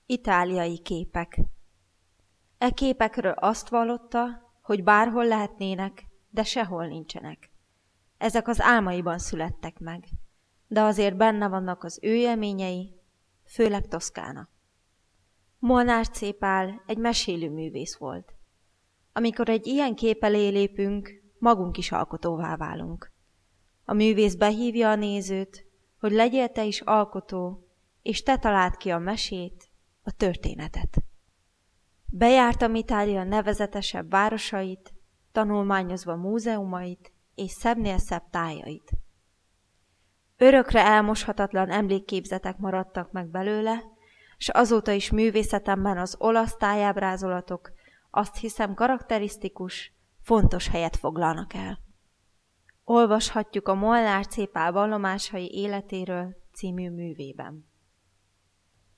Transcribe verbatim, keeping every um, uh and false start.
Itáliai képek. E képekről azt vallotta, hogy bárhol lehetnének, de sehol nincsenek. Ezek az álmaiban születtek meg, de azért benne vannak az ő élményei, főleg Toszkána. Molnár C. Pál egy mesélő művész volt. Amikor egy ilyen kép elé lépünk, magunk is alkotóvá válunk. A művész behívja a nézőt, hogy legyél te is alkotó, és te találd ki a mesét, a történetet. Bejártam Itália nevezetesebb városait, tanulmányozva múzeumait és szebbnél szebb tájait. Örökre elmoshatatlan emlékképzetek maradtak meg belőle, s azóta is művészetemben az olasz tájábrázolatok azt hiszem karakterisztikus, fontos helyet foglalnak el. Olvashatjuk a Molnár C. Pál vallomásai életéről című művében.